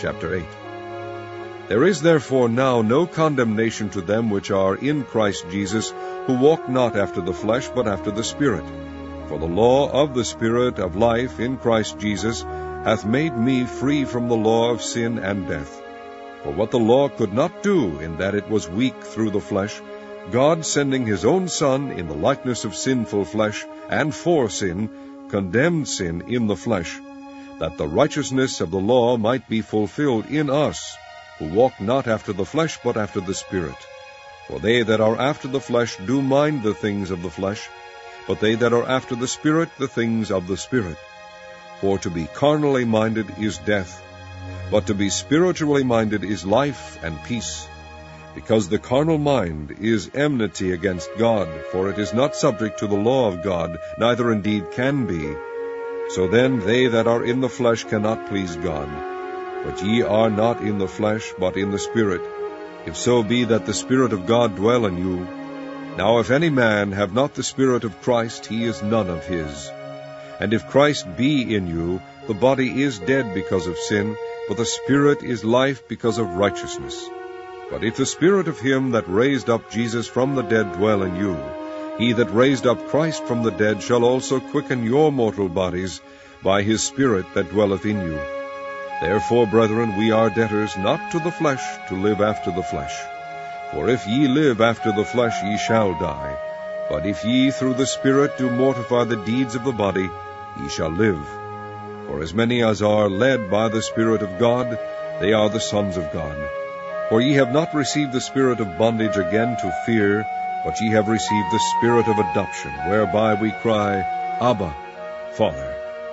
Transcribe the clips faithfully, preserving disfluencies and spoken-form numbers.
chapter eight. There is therefore now no condemnation to them which are in Christ Jesus, who walk not after the flesh, but after the Spirit. For the law of the Spirit of life in Christ Jesus hath made me free from the law of sin and death. For what the law could not do, in that it was weak through the flesh, God sending his own Son in the likeness of sinful flesh, and for sin, condemned sin in the flesh, that the righteousness of the law might be fulfilled in us, who walk not after the flesh, but after the Spirit. For they that are after the flesh do mind the things of the flesh, but they that are after the Spirit the things of the Spirit. For to be carnally minded is death, but to be spiritually minded is life and peace. Because the carnal mind is enmity against God, for it is not subject to the law of God, neither indeed can be. So then they that are in the flesh cannot please God. But ye are not in the flesh, but in the Spirit, if so be that the Spirit of God dwell in you. Now if any man have not the Spirit of Christ, he is none of his. And if Christ be in you, the body is dead because of sin, but the Spirit is life because of righteousness. But if the Spirit of him that raised up Jesus from the dead dwell in you, he that raised up Christ from the dead shall also quicken your mortal bodies by his Spirit that dwelleth in you. Therefore, brethren, we are debtors not to the flesh, to live after the flesh. For if ye live after the flesh, ye shall die. But if ye through the Spirit do mortify the deeds of the body, ye shall live. For as many as are led by the Spirit of God, they are the sons of God. For ye have not received the spirit of bondage again to fear, but ye have received the Spirit of adoption, whereby we cry, Abba, Father.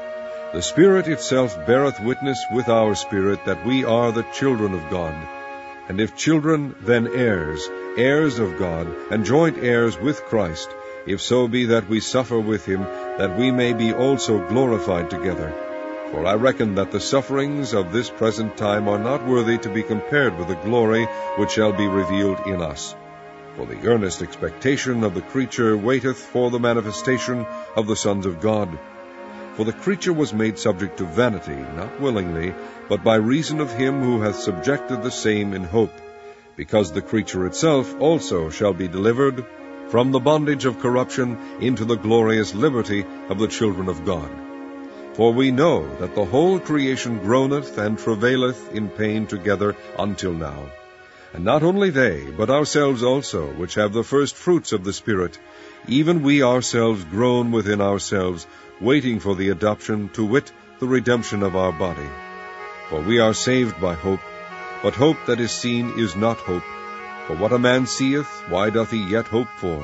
The Spirit itself beareth witness with our spirit that we are the children of God. And if children, then heirs, heirs of God, and joint heirs with Christ, if so be that we suffer with him, that we may be also glorified together. For I reckon that the sufferings of this present time are not worthy to be compared with the glory which shall be revealed in us. For the earnest expectation of the creature waiteth for the manifestation of the sons of God. For the creature was made subject to vanity, not willingly, but by reason of him who hath subjected the same in hope, because the creature itself also shall be delivered from the bondage of corruption into the glorious liberty of the children of God. For we know that the whole creation groaneth and travaileth in pain together until now. And not only they, but ourselves also, which have the first fruits of the Spirit, even we ourselves groan within ourselves, waiting for the adoption, to wit, the redemption of our body. For we are saved by hope, but hope that is seen is not hope. For what a man seeth, why doth he yet hope for?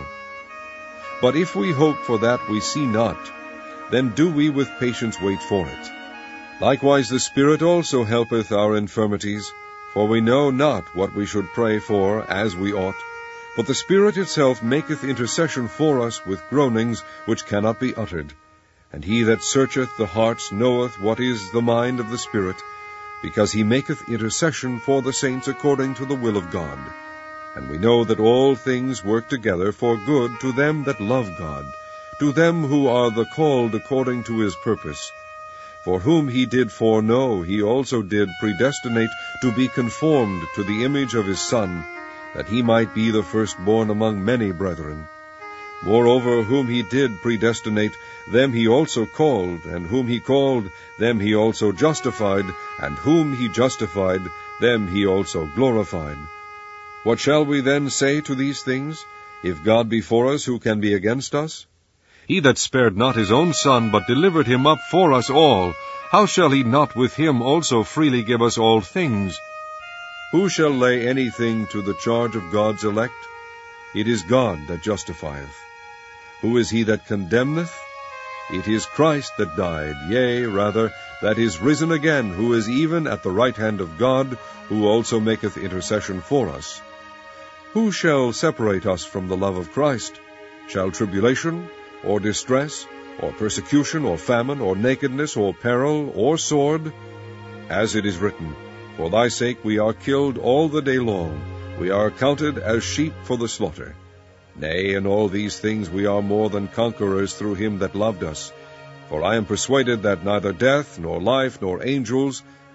But if we hope for that we see not, then do we with patience wait for it. Likewise the Spirit also helpeth our infirmities, for we know not what we should pray for as we ought, but the Spirit itself maketh intercession for us with groanings which cannot be uttered. And he that searcheth the hearts knoweth what is the mind of the Spirit, because he maketh intercession for the saints according to the will of God. And we know that all things work together for good to them that love God, to them who are the called according to his purpose. For whom he did foreknow, he also did predestinate to be conformed to the image of his Son, that he might be the firstborn among many brethren. Moreover, whom he did predestinate, them he also called, and whom he called, them he also justified, and whom he justified, them he also glorified. What shall we then say to these things? If God be for us, who can be against us? He that spared not his own Son, but delivered him up for us all, how shall he not with him also freely give us all things? Who shall lay anything to the charge of God's elect? It is God that justifieth. Who is he that condemneth? It is Christ that died, yea, rather, that is risen again, who is even at the right hand of God, who also maketh intercession for us. Who shall separate us from the love of Christ? Shall tribulation, or distress, or persecution, or famine, or nakedness, or peril, or sword? As it is written, For thy sake we are killed all the day long, we are accounted as sheep for the slaughter. Nay, in all these things we are more than conquerors through him that loved us. For I am persuaded that neither death, nor life, nor angels,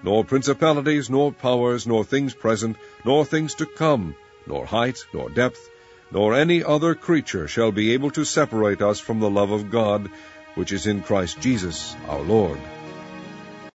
nor principalities, nor powers, nor things present, nor things to come, nor height, nor depth, nor any other creature shall be able to separate us from the love of God, which is in Christ Jesus our Lord.